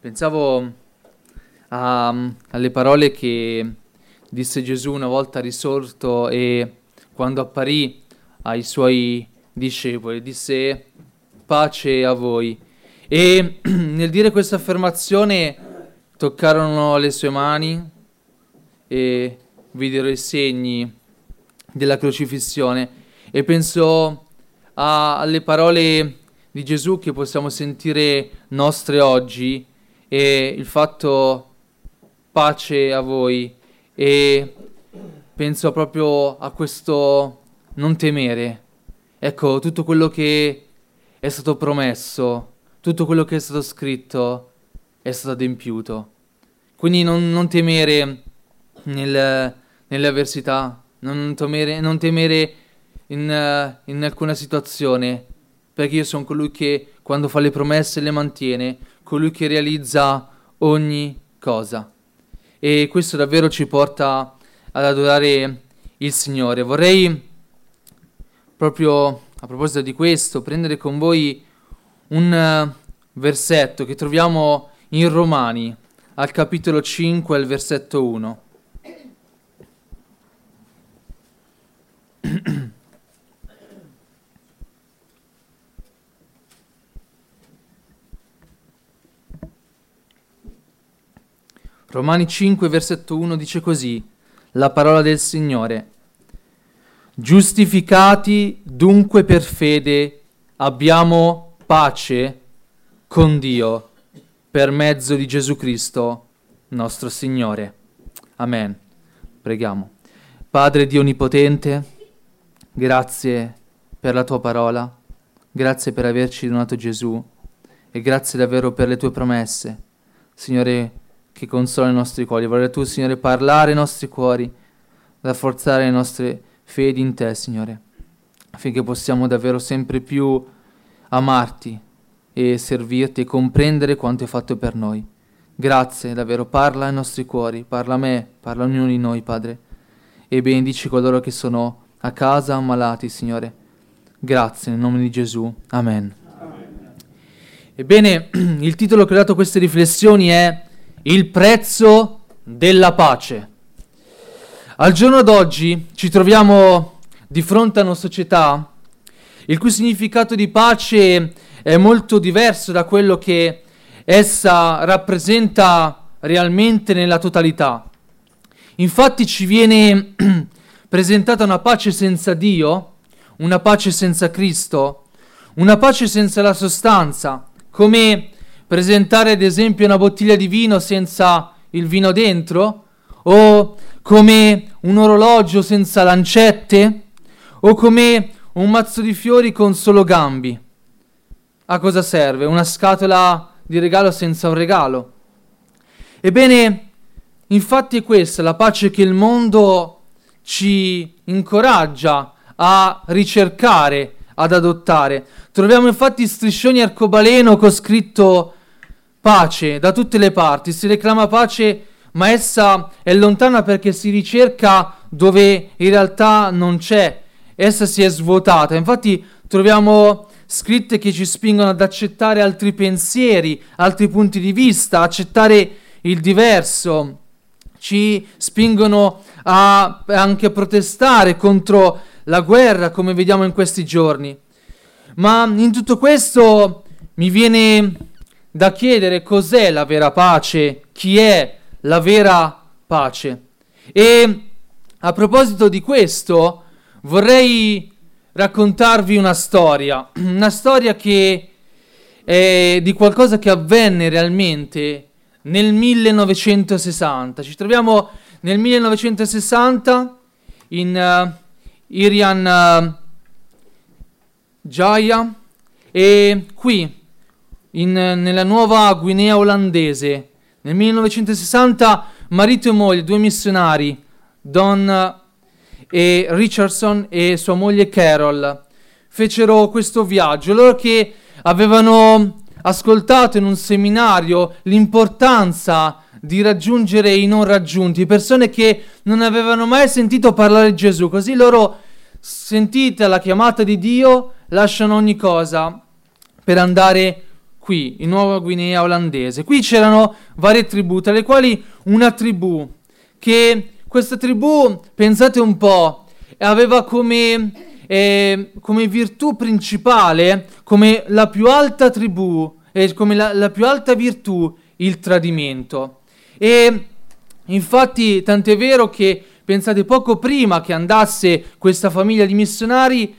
Pensavo alle parole che disse Gesù una volta risorto e quando apparì ai suoi discepoli, disse pace a voi. E nel dire questa affermazione toccarono le sue mani e videro i segni della crocifissione e penso alle parole di Gesù che possiamo sentire nostre oggi e il fatto pace a voi, e penso proprio a questo non temere. Ecco, tutto quello che è stato promesso, tutto quello che è stato scritto è stato adempiuto. Quindi non temere nelle avversità, non temere in alcuna situazione, perché io sono colui che quando fa le promesse le mantiene, colui che realizza ogni cosa. E questo davvero ci porta ad adorare il Signore. Vorrei proprio a proposito di questo prendere con voi un versetto che troviamo in Romani al capitolo 5 al versetto 1. Romani 5 versetto 1 dice così la parola del Signore: giustificati dunque per fede abbiamo pace con Dio per mezzo di Gesù Cristo nostro Signore. Amen. Preghiamo. Padre Dio Onnipotente, grazie per la tua parola, grazie per averci donato Gesù e grazie davvero per le tue promesse, Signore, che consola i nostri cuori. Vorrei tu, Signore, parlare ai nostri cuori, rafforzare le nostre fedi in te, Signore, affinché possiamo davvero sempre più amarti e servirti e comprendere quanto hai fatto per noi. Grazie, davvero, parla ai nostri cuori, parla a me, parla a ognuno di noi, Padre, e benedici coloro che sono a casa ammalati, Signore. Grazie, nel nome di Gesù. Amen. Ebbene, il titolo che ho dato a queste riflessioni è Il prezzo della pace. Al giorno d'oggi ci troviamo di fronte a una società il cui significato di pace è molto diverso da quello che essa rappresenta realmente nella totalità. Infatti ci viene presentata una pace senza Dio, una pace senza Cristo, una pace senza la sostanza, come presentare ad esempio una bottiglia di vino senza il vino dentro, o come un orologio senza lancette, o come un mazzo di fiori con solo gambi. A cosa serve? Una scatola di regalo senza un regalo. Ebbene, infatti è questa la pace che il mondo ci incoraggia a ricercare, ad adottare. Troviamo infatti striscioni arcobaleno con scritto pace da tutte le parti, si reclama pace, ma essa è lontana perché si ricerca dove in realtà non c'è, essa si è svuotata. Infatti troviamo scritte che ci spingono ad accettare altri pensieri, altri punti di vista, accettare il diverso, ci spingono anche a protestare contro la guerra, come vediamo in questi giorni. Ma in tutto questo mi viene da chiedere cos'è la vera pace, chi è la vera pace. E a proposito di questo vorrei raccontarvi una storia che è di qualcosa che avvenne realmente nel 1960. Ci troviamo nel 1960 in Irian Jaya e qui nella Nuova Guinea olandese. Nel 1960 marito e moglie, due missionari, Don e Richardson e sua moglie Carol, fecero questo viaggio. Loro che avevano ascoltato in un seminario l'importanza di raggiungere i non raggiunti, persone che non avevano mai sentito parlare di Gesù, così loro, sentita la chiamata di Dio, lasciano ogni cosa per andare qui, in Nuova Guinea olandese. Qui c'erano varie tribù, tra le quali una tribù, che questa tribù, pensate un po', aveva come virtù principale, come la più alta tribù, come la più alta virtù, il tradimento. E infatti, tant'è vero che, pensate, poco prima che andasse questa famiglia di missionari,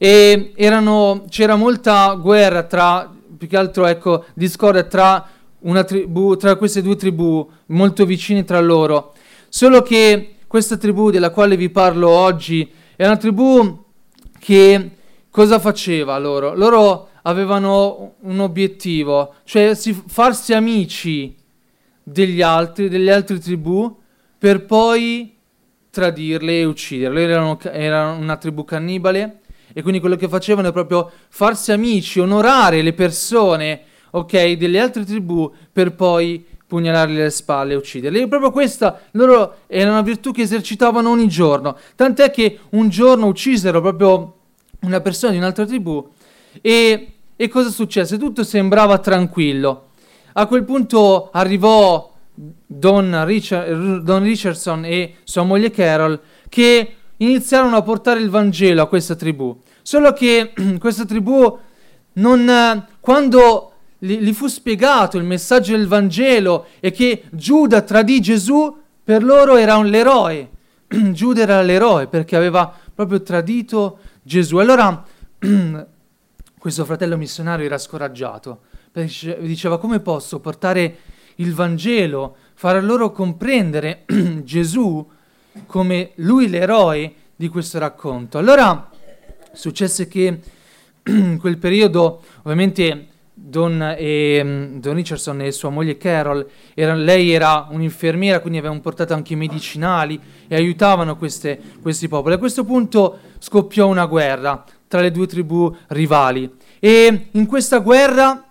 c'era molta guerra più che altro, discordia tra queste due tribù, molto vicine tra loro. Solo che questa tribù della quale vi parlo oggi è una tribù che cosa faceva loro? Loro avevano un obiettivo, cioè farsi amici delle altre tribù, per poi tradirle e ucciderle. Erano una tribù cannibale, e quindi quello che facevano è proprio farsi amici, onorare le persone, ok, delle altre tribù, per poi pugnalarli alle spalle e ucciderli. E proprio questa loro era una virtù che esercitavano ogni giorno, tant'è che un giorno uccisero proprio una persona di un'altra tribù, e cosa successe? Tutto sembrava tranquillo. A quel punto arrivò Don Richardson e sua moglie Carol, che iniziarono a portare il Vangelo a questa tribù. Solo che questa tribù, quando gli fu spiegato il messaggio del Vangelo e che Giuda tradì Gesù, per loro era l'eroe. Giuda era l'eroe perché aveva proprio tradito Gesù. Allora questo fratello missionario era scoraggiato, perché diceva: come posso portare il Vangelo, far loro comprendere Gesù come lui l'eroe di questo racconto? Allora successe che in quel periodo, ovviamente, Don Richardson e sua moglie Carol, lei era un'infermiera, quindi avevano portato anche i medicinali e aiutavano questi popoli. A questo punto scoppiò una guerra tra le due tribù rivali, e in questa guerra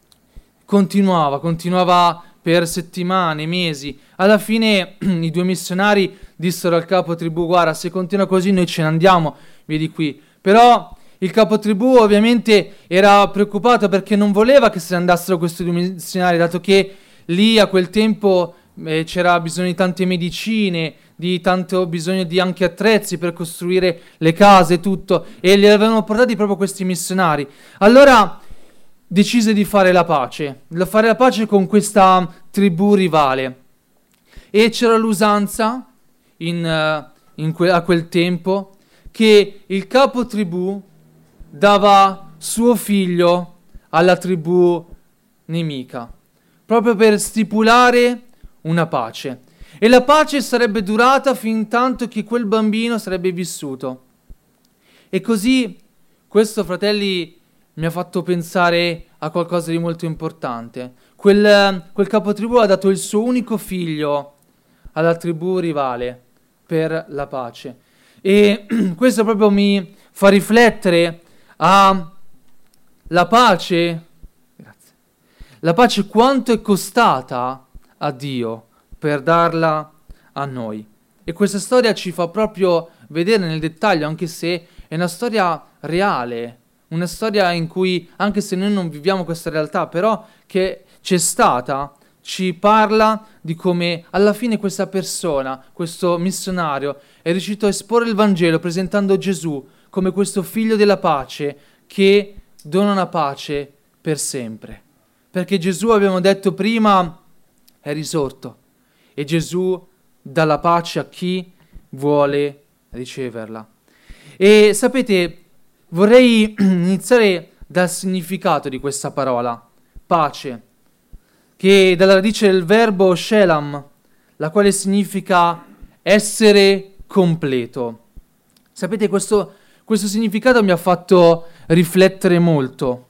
continuava per settimane, mesi. Alla fine i due missionari dissero al capo tribù: guarda, se continua così noi ce ne andiamo via di qui. Però il capo tribù ovviamente era preoccupato, perché non voleva che se ne andassero questi due missionari, dato che lì a quel tempo c'era bisogno di tante medicine, di tanto bisogno di anche attrezzi per costruire le case e tutto, e li avevano portati proprio questi missionari. Allora decise di fare la pace con questa tribù rivale, e c'era l'usanza a quel tempo che il capo tribù dava suo figlio alla tribù nemica, proprio per stipulare una pace. E la pace sarebbe durata fin tanto che quel bambino sarebbe vissuto. E così questo, fratelli, mi ha fatto pensare a qualcosa di molto importante. Quel capotribù ha dato il suo unico figlio alla tribù rivale per la pace. E questo proprio mi fa riflettere a la pace. Grazie. La pace quanto è costata a Dio per darla a noi. E questa storia ci fa proprio vedere nel dettaglio, anche se è una storia reale, una storia in cui, anche se noi non viviamo questa realtà, però che c'è stata, ci parla di come alla fine questa persona, questo missionario, è riuscito a esporre il Vangelo presentando Gesù come questo figlio della pace che dona una pace per sempre. Perché Gesù, abbiamo detto prima, è risorto, e Gesù dà la pace a chi vuole riceverla. E sapete, vorrei iniziare dal significato di questa parola, pace, che dalla radice del verbo shelam, la quale significa essere completo. Sapete, questo significato mi ha fatto riflettere molto.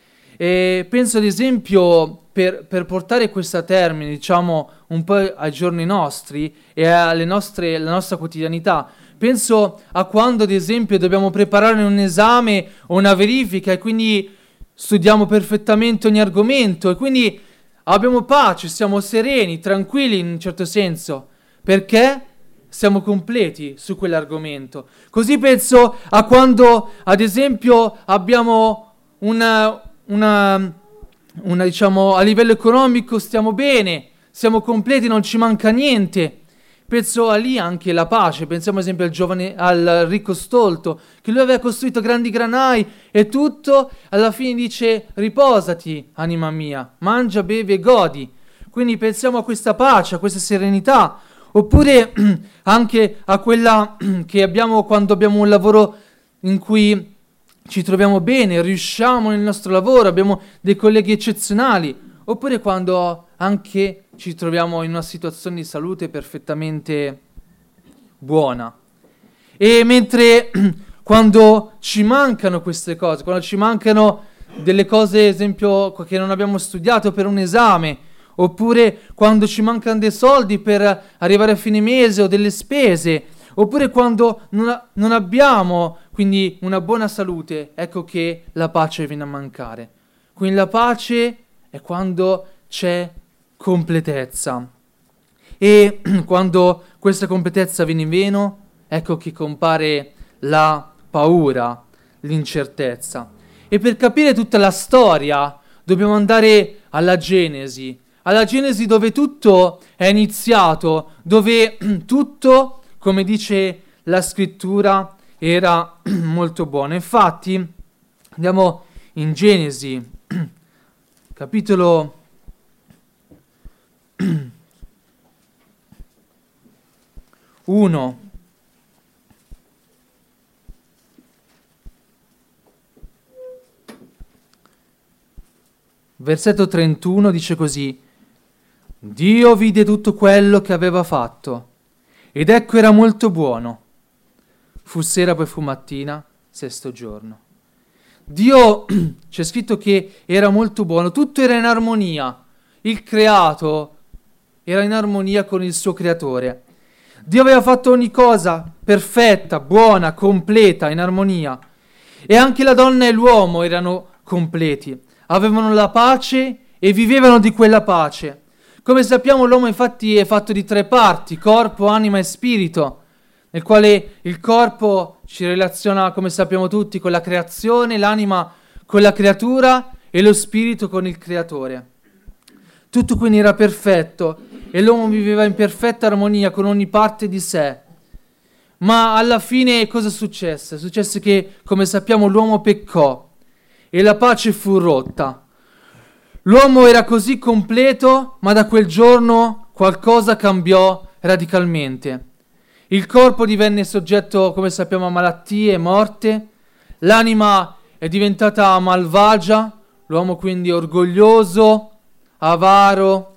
E penso, ad esempio, per portare questo a termine, diciamo, un po' ai giorni nostri e alla nostra quotidianità, penso a quando, ad esempio, dobbiamo preparare un esame o una verifica, e quindi studiamo perfettamente ogni argomento, e quindi abbiamo pace, siamo sereni, tranquilli in un certo senso, perché siamo completi su quell'argomento. Così penso a quando, ad esempio, abbiamo una diciamo, a livello economico stiamo bene, siamo completi, non ci manca niente. Penso a lì anche la pace, pensiamo ad esempio al ricco stolto, che lui aveva costruito grandi granai e tutto, alla fine dice riposati, anima mia, mangia, bevi e godi. Quindi pensiamo a questa pace, a questa serenità, oppure anche a quella che abbiamo quando abbiamo un lavoro in cui ci troviamo bene, riusciamo nel nostro lavoro, abbiamo dei colleghi eccezionali, oppure quando anche ci troviamo in una situazione di salute perfettamente buona. E mentre quando ci mancano queste cose, quando ci mancano delle cose, ad esempio, che non abbiamo studiato per un esame, oppure quando ci mancano dei soldi per arrivare a fine mese o delle spese, oppure quando non abbiamo quindi una buona salute, ecco che la pace viene a mancare. Quindi la pace è quando c'è completezza. E quando questa completezza viene meno, ecco che compare la paura, l'incertezza. E per capire tutta la storia dobbiamo andare alla Genesi dove tutto è iniziato, dove tutto, come dice la scrittura, era molto buono. Infatti, andiamo in Genesi, capitolo 1. Versetto 31 dice così: Dio vide tutto quello che aveva fatto, ed ecco era molto buono. Fu sera, poi fu mattina, sesto giorno. Dio, c'è scritto che era molto buono, tutto era in armonia. Il creato era in armonia con il suo creatore. Dio aveva fatto ogni cosa perfetta, buona, completa, in armonia. E anche la donna e l'uomo erano completi. Avevano la pace e vivevano di quella pace. Come sappiamo, l'uomo infatti è fatto di 3 parti, corpo, anima e spirito, nel quale il corpo ci relaziona, come sappiamo tutti, con la creazione, l'anima con la creatura e lo spirito con il creatore. Tutto quindi era perfetto e l'uomo viveva in perfetta armonia con ogni parte di sé. Ma alla fine cosa successe? Successe che, come sappiamo, l'uomo peccò e la pace fu rotta. L'uomo era così completo, ma da quel giorno qualcosa cambiò radicalmente. Il corpo divenne soggetto, come sappiamo, a malattie e morte, l'anima è diventata malvagia, l'uomo quindi orgoglioso, avaro,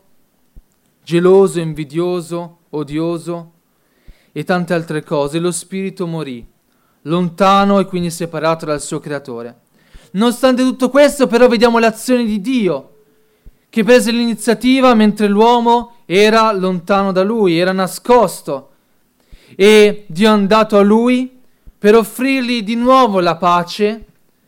geloso, invidioso, odioso e tante altre cose. Lo spirito morì, lontano e quindi separato dal suo creatore. Nonostante tutto questo, però, vediamo l'azione di Dio, che prese l'iniziativa mentre l'uomo era lontano da lui, era nascosto. E Dio è andato a lui per offrirgli di nuovo la pace,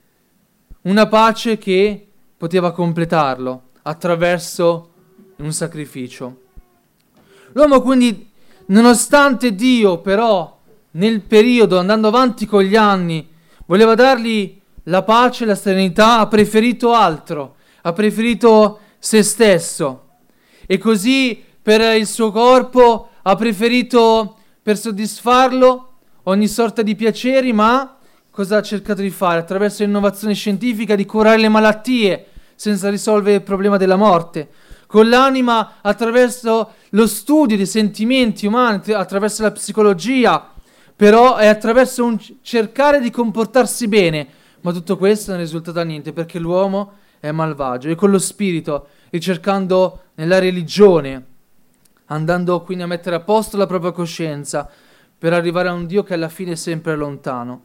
una pace che poteva completarlo attraverso un sacrificio. L'uomo quindi, nonostante Dio però nel periodo, andando avanti con gli anni, voleva dargli la pace, la serenità, ha preferito altro, ha preferito se stesso, e così per il suo corpo ha preferito, per soddisfarlo, ogni sorta di piaceri, ma cosa ha cercato di fare? Attraverso l'innovazione scientifica di curare le malattie senza risolvere il problema della morte. Con l'anima, attraverso lo studio dei sentimenti umani, attraverso la psicologia, però è attraverso un cercare di comportarsi bene, ma tutto questo non è risultato a niente perché l'uomo è malvagio. E con lo spirito, ricercando nella religione, andando quindi a mettere a posto la propria coscienza per arrivare a un Dio che alla fine è sempre lontano.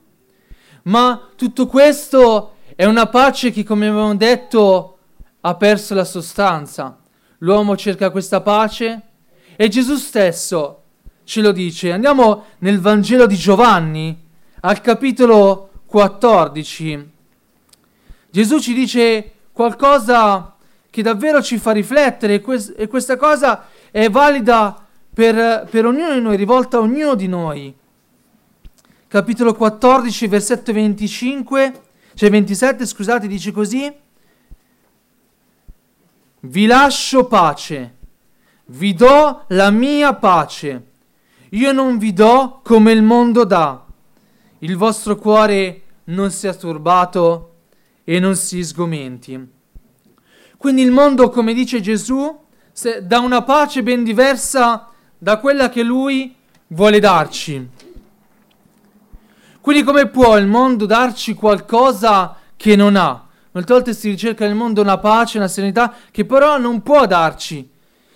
Ma tutto questo è una pace che, come abbiamo detto, ha perso la sostanza. L'uomo cerca questa pace e Gesù stesso ce lo dice. Andiamo nel Vangelo di Giovanni, al capitolo 14. Gesù ci dice qualcosa che davvero ci fa riflettere, e questa cosa è valida per ognuno di noi, rivolta a ognuno di noi. Capitolo 14, versetto 27, dice così: vi lascio pace, vi do la mia pace. Io non vi do come il mondo dà. Il vostro cuore non sia turbato e non si sgomenti. Quindi il mondo, come dice Gesù, dà una pace ben diversa da quella che Lui vuole darci. Quindi come può il mondo darci qualcosa che non ha? Molte volte si ricerca nel mondo una pace, una serenità che però non può darci.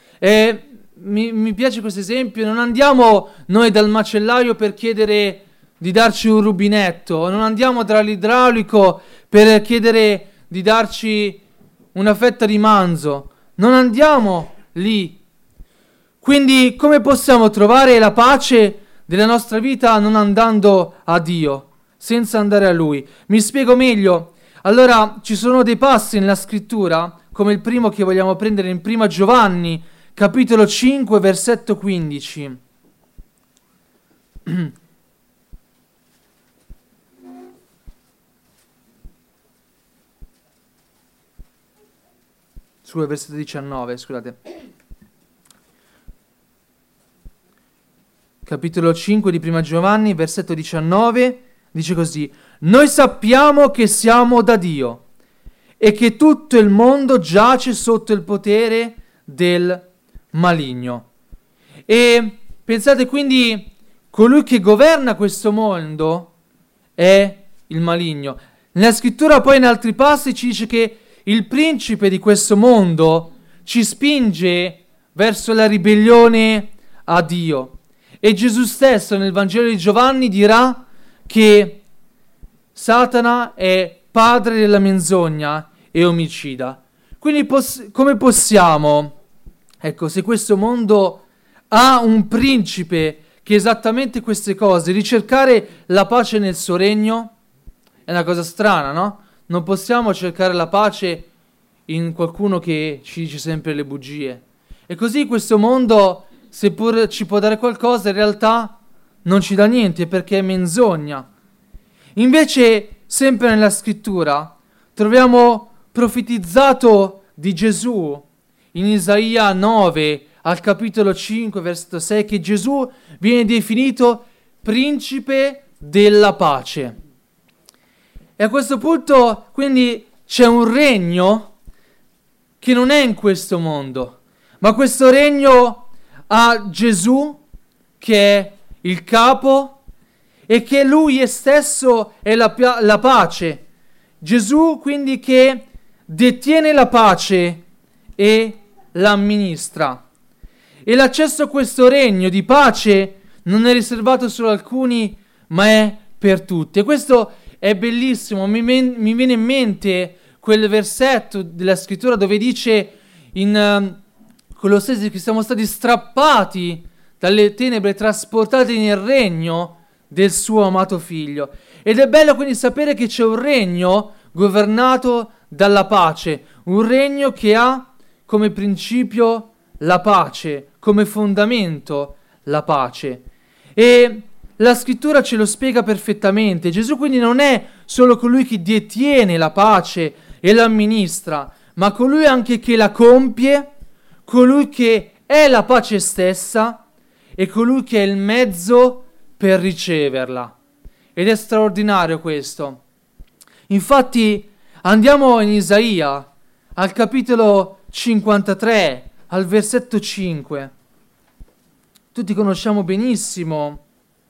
Mi piace questo esempio: non andiamo noi dal macellaio per chiedere di darci un rubinetto, non andiamo dall'idraulico per chiedere di darci una fetta di manzo, non andiamo lì. Quindi come possiamo trovare la pace della nostra vita non andando a Dio, senza andare a Lui? Mi spiego meglio. Allora, ci sono dei passi nella scrittura, come il primo che vogliamo prendere in Prima Giovanni, capitolo 5, versetto 15. Versetto 19, scusate. Capitolo 5 di Prima Giovanni, versetto 19, dice così: noi sappiamo che siamo da Dio e che tutto il mondo giace sotto il potere del maligno. E pensate, quindi colui che governa questo mondo è il maligno. Nella scrittura poi in altri passi ci dice che il principe di questo mondo ci spinge verso la ribellione a Dio. E Gesù stesso nel Vangelo di Giovanni dirà che Satana è padre della menzogna e omicida. Quindi come possiamo, ecco, se questo mondo ha un principe che esattamente queste cose, ricercare la pace nel suo regno? È una cosa strana, no? Non possiamo cercare la pace in qualcuno che ci dice sempre le bugie. E così questo mondo, seppur ci può dare qualcosa, in realtà non ci dà niente perché è menzogna. Invece, sempre nella scrittura, troviamo profetizzato di Gesù in Isaia 9, al capitolo 5, versetto 6, che Gesù viene definito principe della pace. E a questo punto, quindi, c'è un regno che non è in questo mondo, ma questo regno ha Gesù, che è il capo, e che Lui stesso è la pace. Gesù, quindi, che detiene la pace e l'amministra. E l'accesso a questo regno di pace non è riservato solo ad alcuni, ma è per tutti. E questo è bellissimo. Mi viene in mente quel versetto della scrittura dove dice in Colossesi che siamo stati strappati dalle tenebre, trasportati nel regno del suo amato figlio. Ed è bello quindi sapere che c'è un regno governato dalla pace, un regno che ha come principio la pace, come fondamento la pace. E la scrittura ce lo spiega perfettamente. Gesù quindi non è solo colui che detiene la pace e l'amministra, ma colui anche che la compie, colui che è la pace stessa e colui che è il mezzo per riceverla. Ed è straordinario questo. Infatti andiamo in Isaia al capitolo 53, al versetto 5. Tutti conosciamo benissimo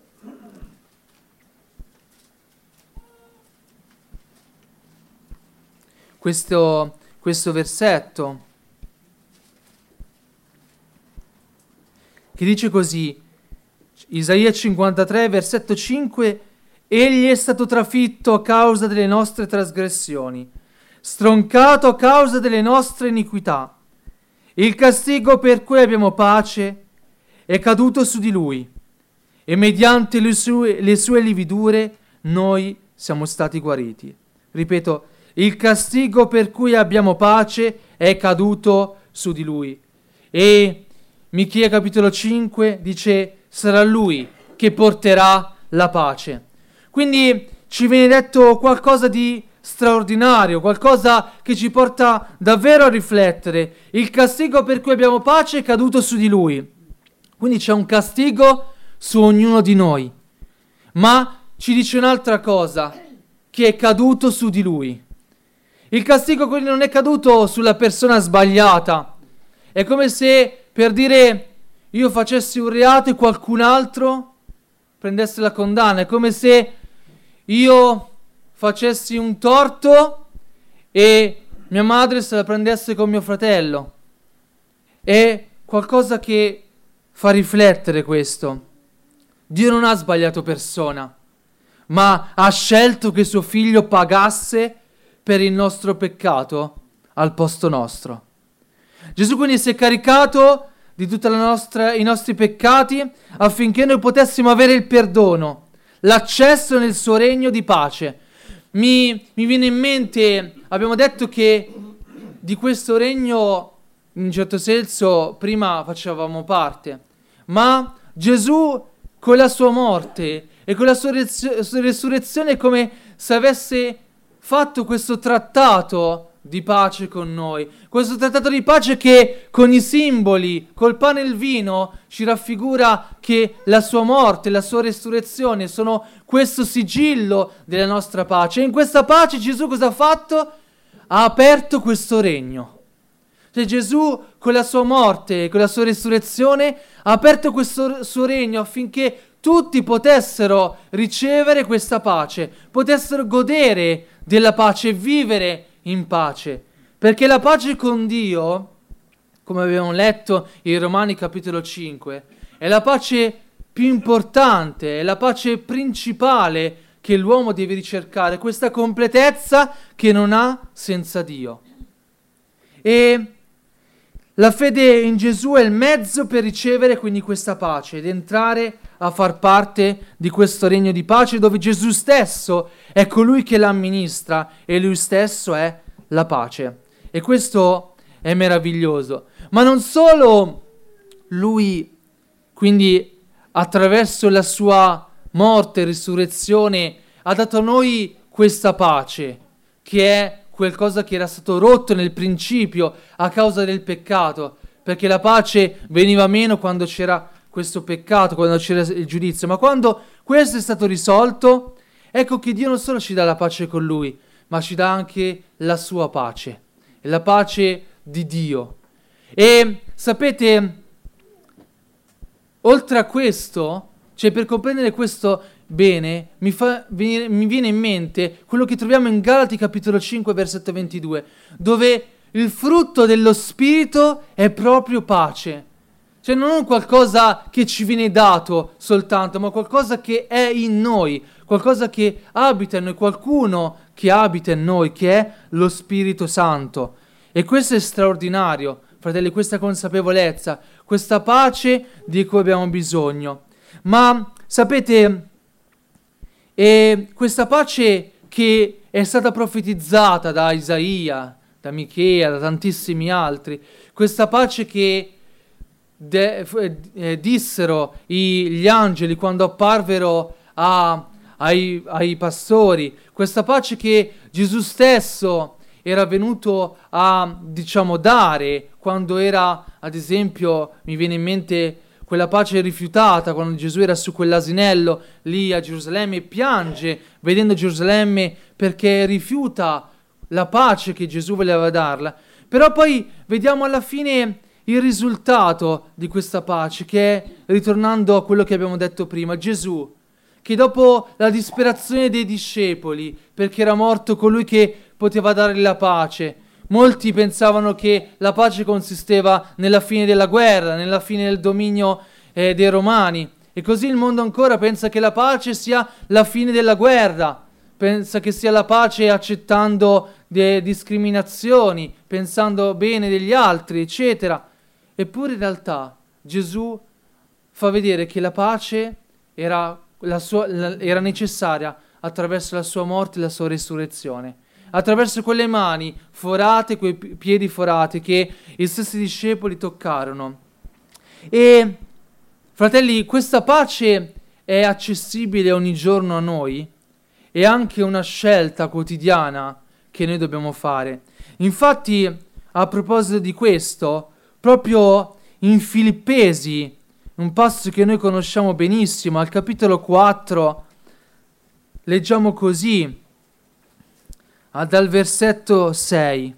questo versetto, che dice così, Isaia 53, versetto 5: egli è stato trafitto a causa delle nostre trasgressioni, stroncato a causa delle nostre iniquità. Il castigo per cui abbiamo pace è caduto su di lui, e mediante le sue lividure noi siamo stati guariti. Ripeto, il castigo per cui abbiamo pace è caduto su di lui. E Michea capitolo 5 dice: sarà lui che porterà la pace. Quindi ci viene detto qualcosa di straordinario, qualcosa che ci porta davvero a riflettere. Il castigo per cui abbiamo pace è caduto su di lui. Quindi c'è un castigo su ognuno di noi. Ma ci dice un'altra cosa, che è caduto su di lui. Il castigo quindi non è caduto sulla persona sbagliata. È come se, per dire, io facessi un reato e qualcun altro prendesse la condanna. È come se io facessi un torto e mia madre se la prendesse con mio fratello. È qualcosa che fa riflettere questo. Dio non ha sbagliato persona, ma ha scelto che suo figlio pagasse per il nostro peccato al posto nostro. Gesù quindi si è caricato di tutti i nostri peccati affinché noi potessimo avere il perdono, l'accesso nel suo regno di pace. Mi viene in mente, abbiamo detto che di questo regno in un certo senso prima facevamo parte, ma Gesù con la sua morte e con la sua resurrezione è come se avesse fatto questo trattato di pace con noi, questo trattato di pace che con i simboli, col pane e il vino ci raffigura che la sua morte, la sua resurrezione sono questo sigillo della nostra pace. E in questa pace Gesù cosa ha fatto? Ha aperto questo regno. Cioè Gesù con la sua morte e con la sua resurrezione ha aperto questo suo regno affinché tutti potessero ricevere questa pace, potessero godere della pace e vivere in pace. Perché la pace con Dio, come abbiamo letto in Romani capitolo 5, è la pace più importante, è la pace principale che l'uomo deve ricercare, questa completezza che non ha senza Dio. E la fede in Gesù è il mezzo per ricevere quindi questa pace ed entrare a far parte di questo regno di pace dove Gesù stesso è colui che l'amministra e lui stesso è la pace. E questo è meraviglioso. Ma non solo lui, quindi attraverso la sua morte e risurrezione, ha dato a noi questa pace, che è qualcosa che era stato rotto nel principio a causa del peccato, perché la pace veniva meno quando c'era questo peccato, quando c'era il giudizio. Ma quando questo è stato risolto, ecco che Dio non solo ci dà la pace con Lui, ma ci dà anche la sua pace, la pace di Dio. E sapete, oltre a questo, cioè per comprendere questo bene, mi viene in mente quello che troviamo in Galati capitolo 5 versetto 22, dove il frutto dello Spirito è proprio pace. Cioè non qualcosa che ci viene dato soltanto, ma qualcosa che è in noi, qualcosa che abita in noi, qualcuno che abita in noi, che è lo Spirito Santo. E questo è straordinario, fratelli, questa consapevolezza, questa pace di cui abbiamo bisogno. Ma sapete, questa pace che è stata profetizzata da Isaia, da Michea, da tantissimi altri, questa pace che dissero gli angeli quando apparvero ai pastori, questa pace che Gesù stesso era venuto a, dare quando era, ad esempio, mi viene in mente quella pace rifiutata, quando Gesù era su quell'asinello lì a Gerusalemme e piange vedendo Gerusalemme perché rifiuta la pace che Gesù voleva darla. Però poi vediamo alla fine il risultato di questa pace, che è, ritornando a quello che abbiamo detto prima, Gesù, che dopo la disperazione dei discepoli, perché era morto colui che poteva dare la pace, molti pensavano che la pace consisteva nella fine della guerra, nella fine del dominio dei Romani, e così il mondo ancora pensa che la pace sia la fine della guerra, pensa che sia la pace accettando discriminazioni, pensando bene degli altri, eccetera. Eppure in realtà Gesù fa vedere che la pace era necessaria attraverso la sua morte e la sua resurrezione, attraverso quelle mani forate, quei piedi forati che i stessi discepoli toccarono. E fratelli, questa pace è accessibile ogni giorno a noi è anche una scelta quotidiana che noi dobbiamo fare. Infatti, a proposito di questo, proprio in Filippesi, un passo che noi conosciamo benissimo, al capitolo 4, leggiamo così, dal versetto 6.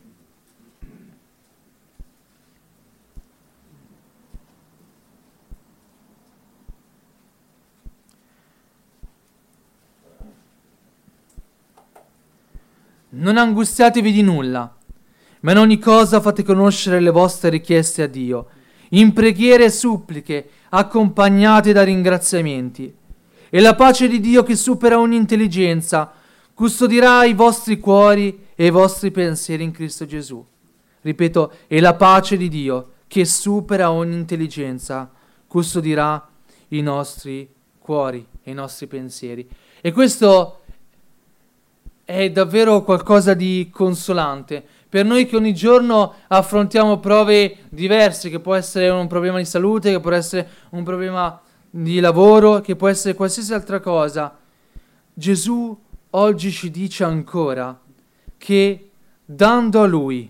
Non angustiatevi di nulla, ma in ogni cosa fate conoscere le vostre richieste a Dio, in preghiere e suppliche, accompagnate da ringraziamenti. E la pace di Dio, che supera ogni intelligenza, custodirà i vostri cuori e i vostri pensieri in Cristo Gesù. Ripeto, e la pace di Dio, che supera ogni intelligenza, custodirà i nostri cuori e i nostri pensieri. E questo è davvero qualcosa di consolante per noi che ogni giorno affrontiamo prove diverse, che può essere un problema di salute, che può essere un problema di lavoro, che può essere qualsiasi altra cosa. Gesù oggi ci dice ancora che andando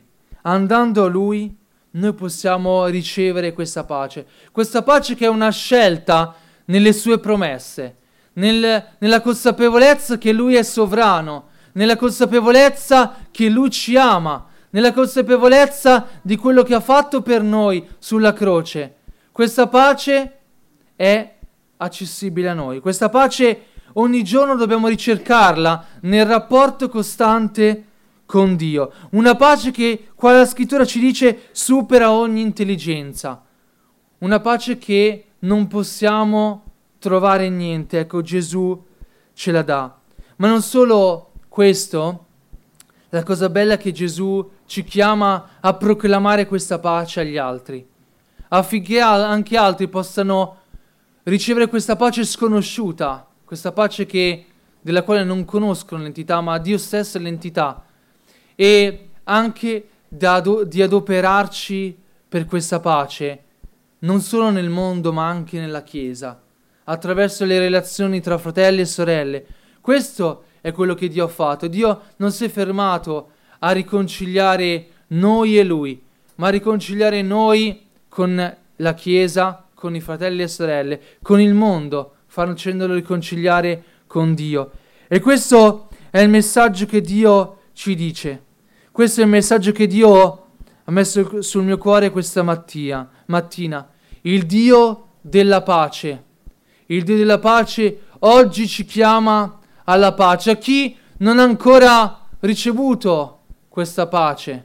a Lui, noi possiamo ricevere questa pace che è una scelta nelle sue promesse, nella consapevolezza che Lui è sovrano, nella consapevolezza che Lui ci ama, nella consapevolezza di quello che ha fatto per noi sulla croce. Questa pace è accessibile a noi. Questa pace ogni giorno dobbiamo ricercarla nel rapporto costante con Dio. Una pace che, qua la scrittura ci dice, supera ogni intelligenza. Una pace che non possiamo trovare in niente. Ecco, Gesù ce la dà. Ma non solo questo, la cosa bella è che Gesù ci chiama a proclamare questa pace agli altri, affinché anche altri possano ricevere questa pace sconosciuta, questa pace della quale non conoscono l'entità, ma Dio stesso è l'entità, e anche di adoperarci per questa pace, non solo nel mondo ma anche nella Chiesa, attraverso le relazioni tra fratelli e sorelle. Questo è quello che Dio ha fatto. Dio non si è fermato a riconciliare noi e Lui, ma a riconciliare noi con la Chiesa, con i fratelli e sorelle, con il mondo, facendolo riconciliare con Dio. E questo è il messaggio che Dio ci dice. Questo è il messaggio che Dio ha messo sul mio cuore questa mattina. Il Dio della pace. Il Dio della pace oggi ci chiama alla pace. A chi non ha ancora ricevuto questa pace,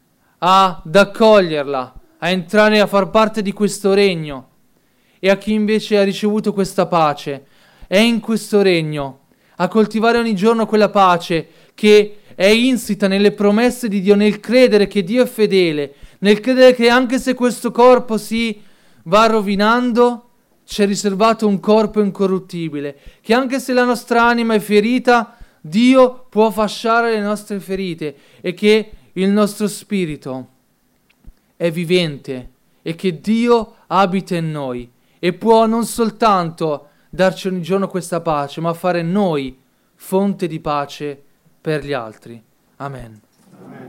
ad accoglierla, a entrare a far parte di questo regno. E a chi invece ha ricevuto questa pace, è in questo regno, a coltivare ogni giorno quella pace che è insita nelle promesse di Dio, nel credere che Dio è fedele, nel credere che anche se questo corpo si va rovinando, c'è riservato un corpo incorruttibile, che anche se la nostra anima è ferita, Dio può fasciare le nostre ferite, e che il nostro spirito è vivente e che Dio abita in noi e può non soltanto darci ogni giorno questa pace, ma fare noi fonte di pace per gli altri. Amen. Amen.